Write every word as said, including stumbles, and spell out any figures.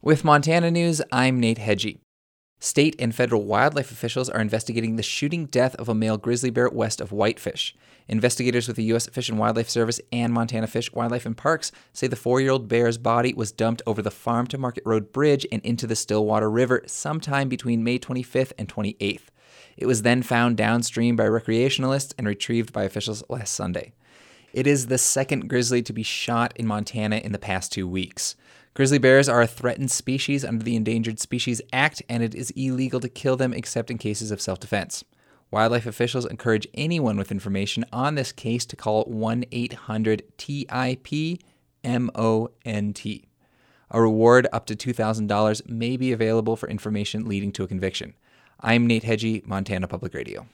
With Montana News, I'm Nate Hedgie. State and federal wildlife officials are investigating the shooting death of a male grizzly bear west of Whitefish. Investigators with the U S Fish and Wildlife Service and Montana Fish, Wildlife, and Parks say the four-year-old bear's body was dumped over the Farm to Market Road Bridge and into the Stillwater River sometime between May twenty-fifth and twenty-eighth. It was then found downstream by recreationalists and retrieved by officials last Sunday. It is the second grizzly to be shot in Montana in the past two weeks. Grizzly bears are a threatened species under the Endangered Species Act, and it is illegal to kill them except in cases of self-defense. Wildlife officials encourage anyone with information on this case to call one eight hundred T I P M O N T. A reward up to two thousand dollars may be available for information leading to a conviction. I'm Nate Hedgie, Montana Public Radio.